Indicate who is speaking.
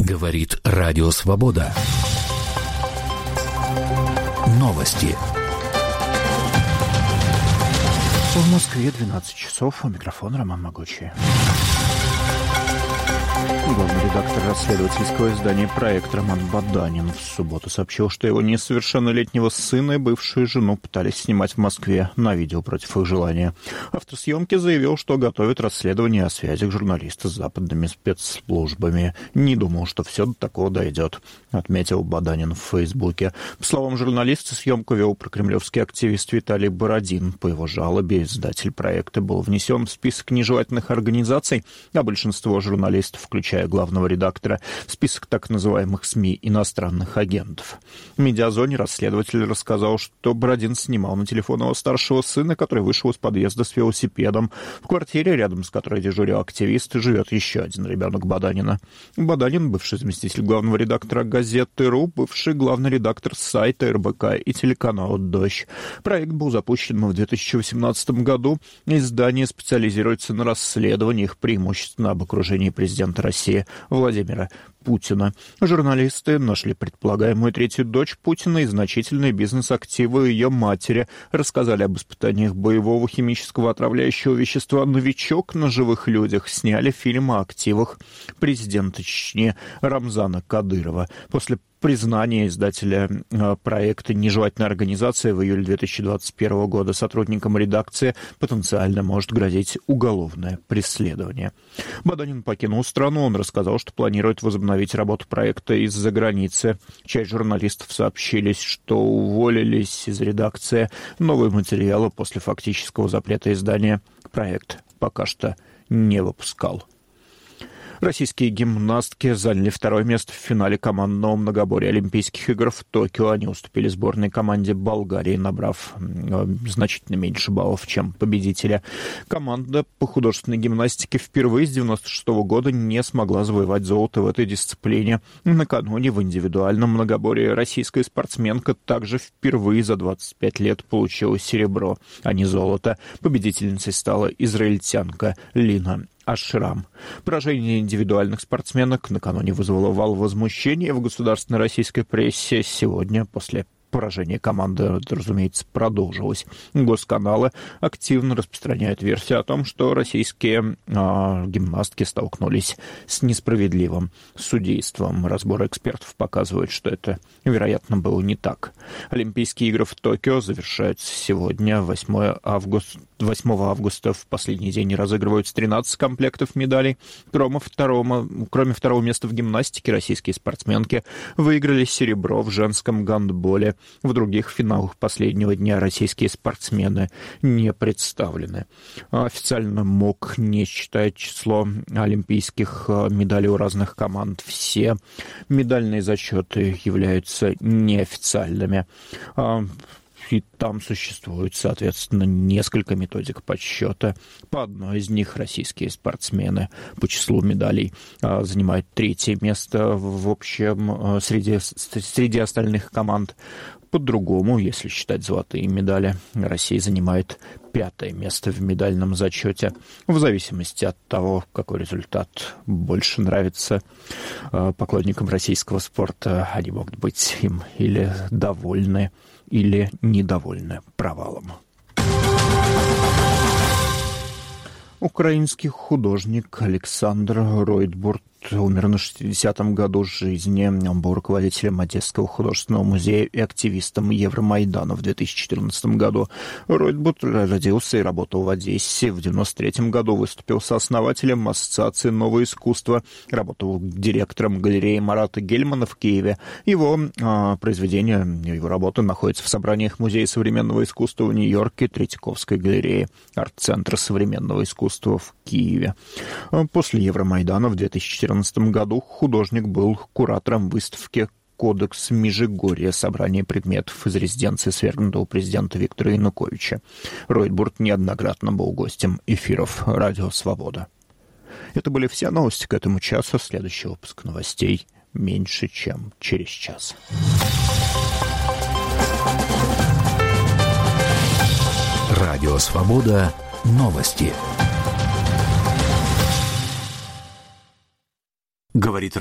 Speaker 1: Говорит Радио Свобода. Новости.
Speaker 2: В Москве 12 часов. У микрофона Роман Могучий. Главный редактор расследовательского издания «Проект» Роман Баданин в субботу сообщил, что его несовершеннолетнего сына и бывшую жену пытались снимать в Москве на видео против их желания. Автор съемки заявил, что готовит расследование о связях журналиста с западными спецслужбами. «Не думал, что все до такого дойдет», — отметил Баданин в Фейсбуке. По словам журналиста, съемку вел прокремлевский активист Виталий Бородин. По его жалобе издатель «Проекта» был внесен в список нежелательных организаций, а большинство журналистов, включая главного редактора, в список так называемых СМИ иностранных агентов. В «Медиазоне» расследователь рассказал, что Бородин снимал на телефон его старшего сына, который вышел из подъезда с велосипедом. В квартире, рядом с которой дежурил активист, живет еще один ребенок Баданина. Баданин, бывший заместитель главного редактора «Газеты.ру», бывший главный редактор сайта РБК и телеканала «Дождь». Проект был запущен в 2018 году. Издание специализируется на расследованиях, преимущественно об окружении президента России Владимира Путина. Журналисты нашли предполагаемую третью дочь Путина и значительные бизнес-активы ее матери, рассказали об испытаниях боевого химического отравляющего вещества «Новичок» на живых людях, сняли фильм о активах президента Чечни Рамзана Кадырова. После признание издателя проекта нежелательной организации в июле 2021 года сотрудникам редакции потенциально может грозить уголовное преследование. Баданин покинул страну. Он рассказал, что планирует возобновить работу проекта из-за границы. Часть журналистов сообщились, что уволились из редакции. Новые материалы после фактического запрета издания проект пока что не выпускал. Российские гимнастки заняли второе место в финале командного многоборья Олимпийских игр в Токио. Они уступили сборной команде Болгарии, набрав значительно меньше баллов, чем победители. Команда по художественной гимнастике впервые с 1996 года не смогла завоевать золото в этой дисциплине. Накануне в индивидуальном многоборье российская спортсменка также впервые за 25 лет получила серебро, а не золото. Победительницей стала израильтянка Лина Ашрам. Поражение индивидуальных спортсменок накануне вызвало вал возмущения в государственной российской прессе. Сегодня, после поражения команды, разумеется, продолжилось. Госканалы активно распространяют версию о том, что российские гимнастки столкнулись с несправедливым судейством. Разбор экспертов показывает, что это, вероятно, было не так. Олимпийские игры в Токио завершаются сегодня, 8 августа. В последний день разыгрываются 13 комплектов медалей. Кроме второго места в гимнастике, российские спортсменки выиграли серебро в женском гандболе. В других финалах последнего дня российские спортсмены не представлены. Официально МОК не считает число олимпийских медалей у разных команд. Все медальные зачеты являются неофициальными. И там существует, соответственно, несколько методик подсчета. По одной из них российские спортсмены по числу медалей занимают третье место в общем среди остальных команд. По-другому, если считать золотые медали, Россия занимает 5-е место в медальном зачете. В зависимости от того, какой результат больше нравится поклонникам российского спорта, они могут быть им или довольны, или недовольны провалом. Украинский художник Александр Ройтбурт умер на 60-м году жизни. Он был руководителем Одесского художественного музея и активистом Евромайдана в 2014 году. Ройтбурт родился и работал в Одессе. В 1993 году выступил сооснователем Ассоциации «Новое искусство». Работал директором галереи Марата Гельмана в Киеве. Его произведения, его работы находятся в собраниях Музея современного искусства в Нью-Йорке, Третьяковской галереи Арт-центра современного искусства в Киеве. После Евромайдана в 2014 году художник был куратором выставки «Кодекс Межигорья. Собрание предметов из резиденции свергнутого президента Виктора Януковича». Ройтбурт неоднократно был гостем эфиров «Радио Свобода». Это были все новости к этому часу. Следующий выпуск новостей меньше, чем через час.
Speaker 1: Радио Свобода. Новости. Говорит